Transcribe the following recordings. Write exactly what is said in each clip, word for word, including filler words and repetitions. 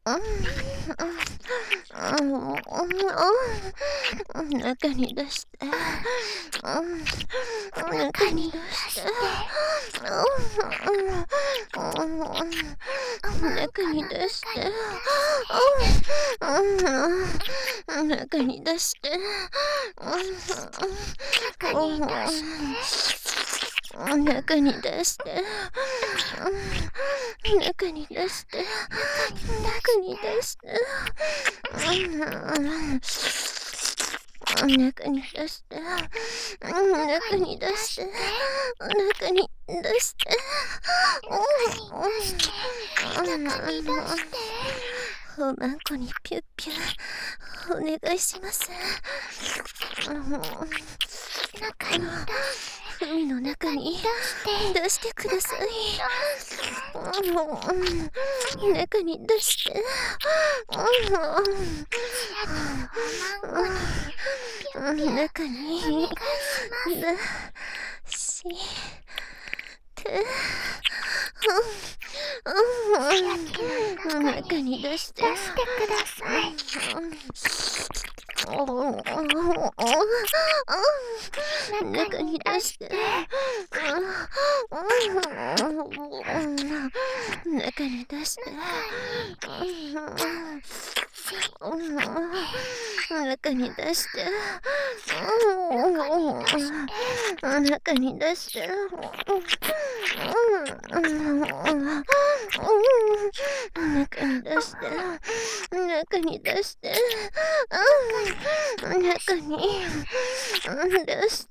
うん、うん、うん、うん、中に出して、うん、中に出して、うん、うん、中に出して、うん、中に出して、うん、中に出して、うん、中に出して、中に出して、うん、中に出して、うん、中に出して、中に出して、おまんこにピュッピュお願いします。 中に海の中に出してください。中に出して。中に出して。中に出して。 出してください。 中に出して。中に出して。中に出して。中に出して。中に出して。中に出して。中に出して。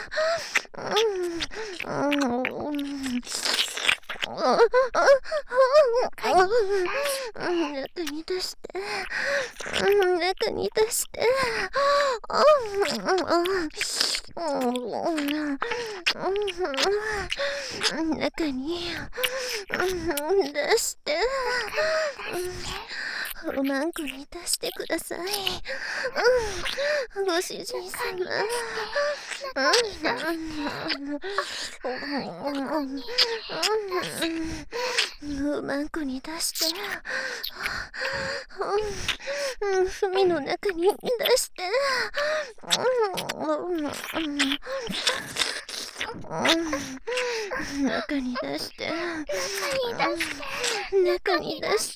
中に出して。中に出して。中に出して。おまんこに出してください。ご主人様。おまんこに出して。海の中に出して。中に出して。中に出して。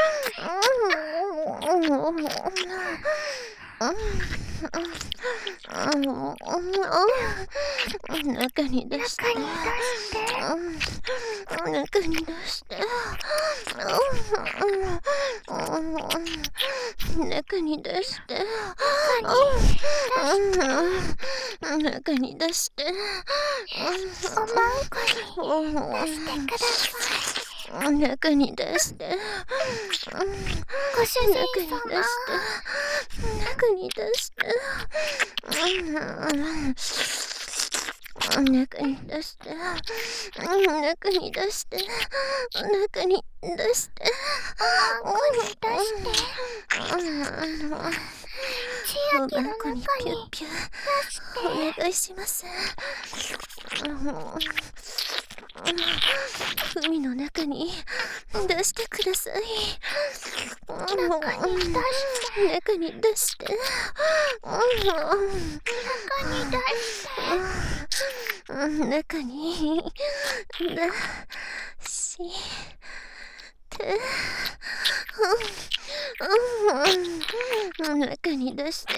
中に出して。中に出して。中に出して。中に出して。 おまんこに出してください。 中に出して。 ご主人様。 中に出して。中に出して。中に出して。中に出して。 おまんこに出して。千秋の中に出して。 お願いします。海の中に出してください。 中に出して。 中に出して。 中に出して。 中に出して。中に出して。